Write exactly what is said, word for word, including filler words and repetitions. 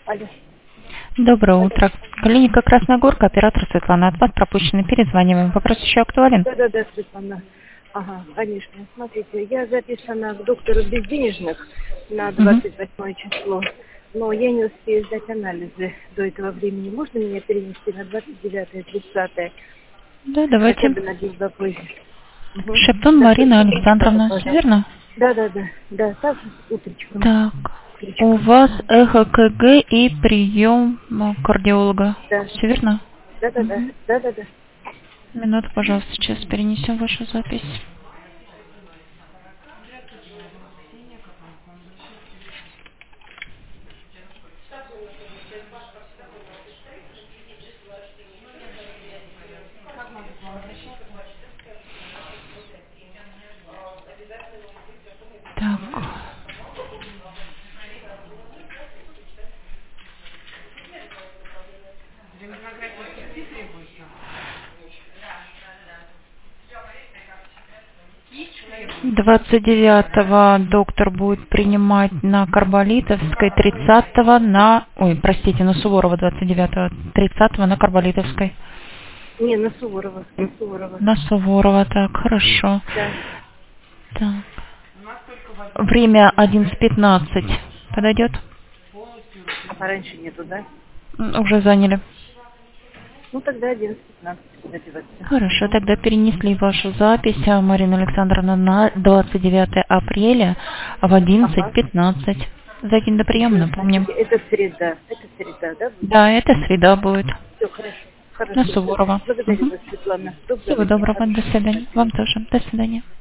Алло. Доброе Алло. утро. Клиника Красногорка, оператор Светлана. От вас пропущенный. Перезваниваем. Вопрос еще актуален? Да, да, да, Светлана. Ага, конечно. Смотрите, я записана к доктору безденежных на Мгм. двадцать восьмое число, но я не успею сдать анализы до этого времени. Можно меня перенести на двадцать девятое, тридцатое, Да, хотя давайте. бы на день попозже? Угу. Шептун Да, Марина простите, папа, Александровна. Все пожалуйста. верно? Да, да, да, да, так утречком. Так. У Утречком. вас эхо КГ и прием м, кардиолога. Да, Все верно? да, да, да, Мгм. да, да, да. Минуту, пожалуйста, сейчас перенесем вашу запись. Так. двадцать девятого доктор будет принимать на Карболитовской, тридцатого на... Ой, простите, на Суворова двадцать девятого, тридцатого на Карболитовской. Не, на Суворова, на Суворова. На Суворова, так, хорошо. Да. Так. Время одиннадцать пятнадцать. Подойдет? А пораньше нету, да? М, Уже заняли. Ну, тогда одиннадцать пятнадцать добиваться. Хорошо, тогда перенесли вашу запись, а, Марина Александровна, на двадцать девятое апреля в одиннадцать Ага. пятнадцать. За день до приема, Еще, напомним. смотрите, это среда. Это среда, да, будет? Да, это среда будет. Все, хорошо. На Хорошо, все. Суворова. Благодарю Мгм. вас, Светлана. Всего Доброго дня. доброго, до Хорошего. свидания. Спасибо. Вам тоже. До свидания.